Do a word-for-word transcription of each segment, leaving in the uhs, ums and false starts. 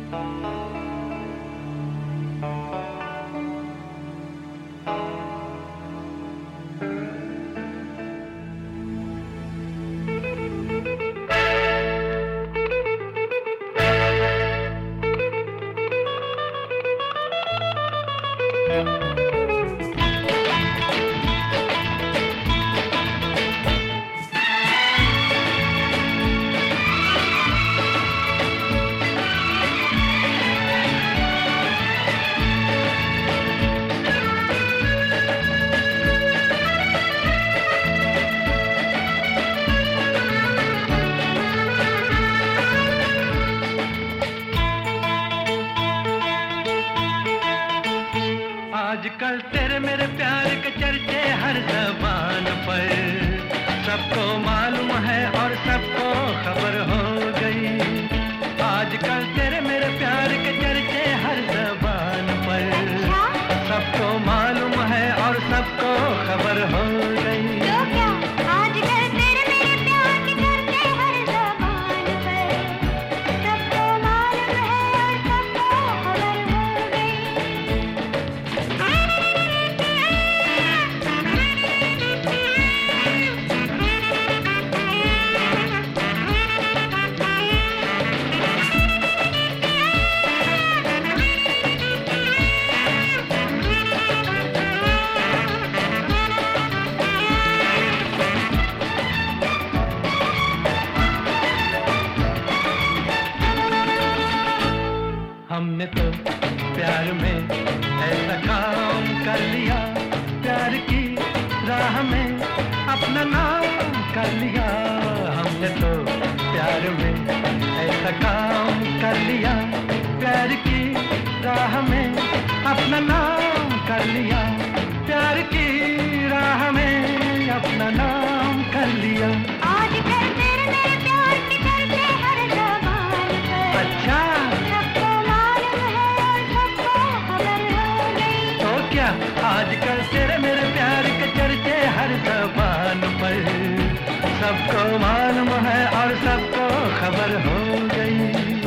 आजकल तेरे मेरे प्यार के चर्चे हर ज़बान पर, सबको मालूम है और सबको खबर हो गई। आजकल तेरे मेरे प्यार के चर्चे हर ज़बान पर, सबको मालूम है और सबको खबर हो गई। तो क्या आजकल तेरे मेरे प्यार के चर्चे हर ज़बान पर, सबको मालूम है और सबको खबर हो गई। हमने तो प्यार में ऐसा काम कर लिया, प्यार की राह में अपना नाम कर लिया। हमने तो प्यार में ऐसा काम कर लिया, प्यार की राह में अपना नाम कर लिया। प्यार की राह में अपना नाम कर लिया। आजकल तेरे मेरे प्यार के चर्चे हर ज़बान पर, अच्छा, सबको मालूम है और सबको खबर हो गई। तो क्या आजकल तेरे मेरे प्यार के चर्चे हर ज़बान पर, सबको मालूम है और सबको खबर हो गई।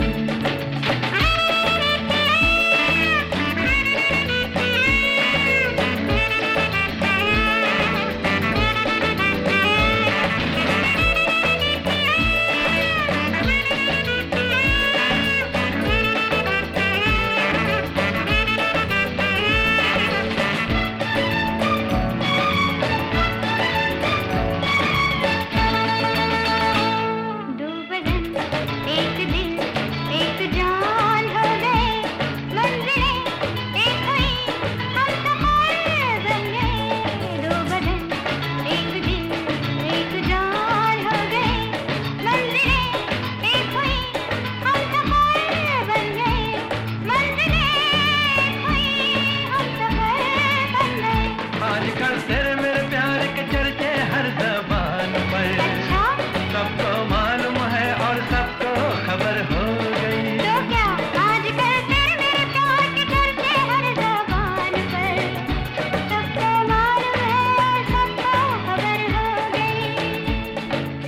दो बदन एक दिल एक जान हो गए, मंजिलें एक हुई हम सफर बन गए। दो बदन एक दिल एक जान हो गए, मंजिलें एक हुई हम सफर बन गए। मंजिलें एक हुई हम सफर बन गए। आजकल तेरे मेरे प्यार के चर्चे हर ज़बान पर, अच्छा, सबको मालूम है और सबको खबर हो गई। तो क्या आजकल तेरे मेरे प्यार के चर्चे हर ज़बान पर, सबको मालूम है और सबको खबर हो गई।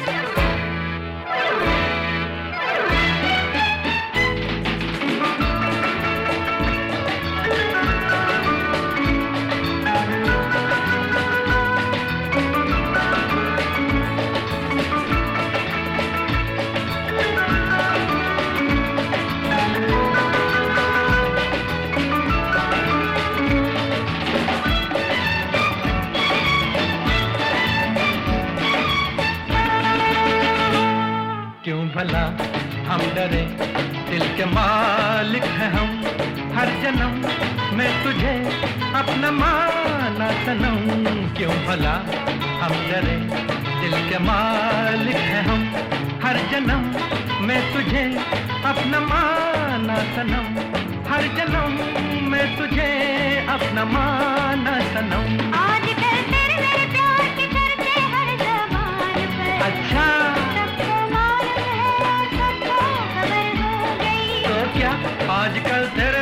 क्यों भला हम डरे, दिल के मालिक हैं हम। हर जन्म मैं तुझे अपना माना सनम। क्यों भला हम डरे, दिल के मालिक हैं हम। हर जन्म मैं तुझे अपना माना सनम। हर जन्म मैं तुझे अपना माना सनम। आजकल तेरे मेरे प्यार के चर्चे हर ज़बान पर, अच्छा, सबको मालूम है और सबको खबर हो गई। तो क्या आजकल तेरे